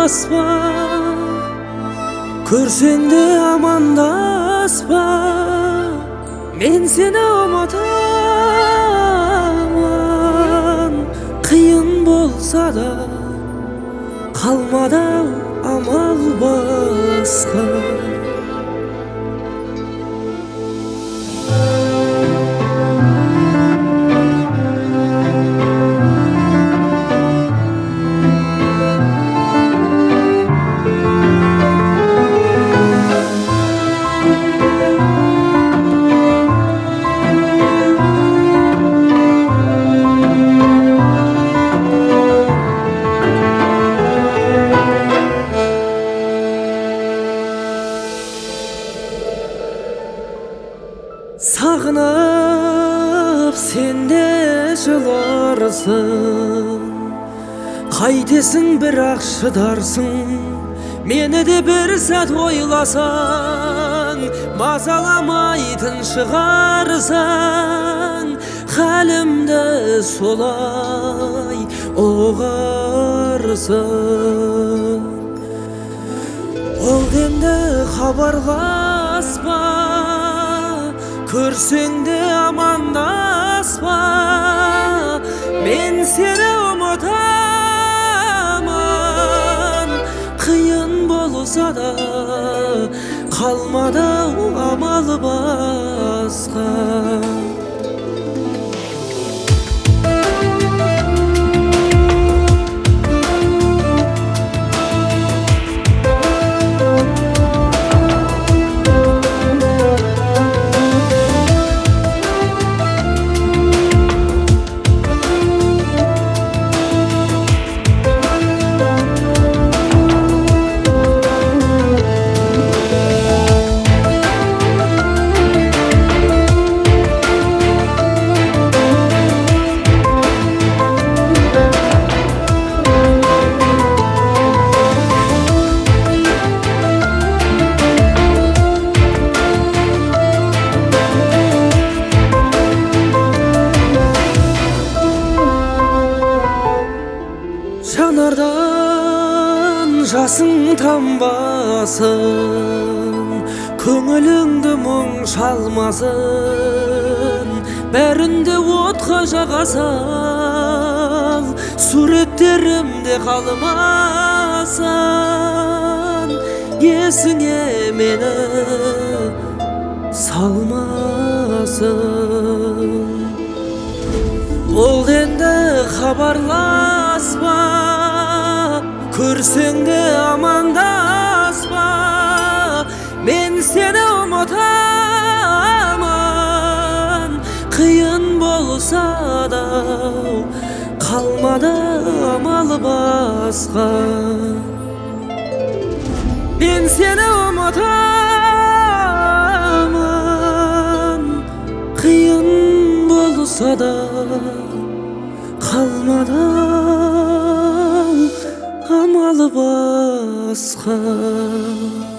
амандаспа, көрсең де амандаспа, мен сені ұмытамын. Қиын болса да қалмады амал басқа. Сағынып сен де жыларсың, қайтесің бірақ шыдарсың. Мені де бір сәт ойласаң, мазаламайтын шығарсың. Хәлімді солай ұғарсың. Ол енді хабарласпа, көрсең де амандаспа, мен сені ұмытамын. Қиын болса да қалмады амал басқа. Жанардан жасың тамбасын, көңіліңді мұң шалмасын. Бәрінде отқа жағасың, суреттерімде қалмасын. Есіңе мені салмасын. Ол енді хабарласпа, көрсең де амандаспа, мен сені ұмытамын. Қиын болса да қалмады амал басқа. Мен сені ұмытамын. Қиын болса да қалмады амал басқа.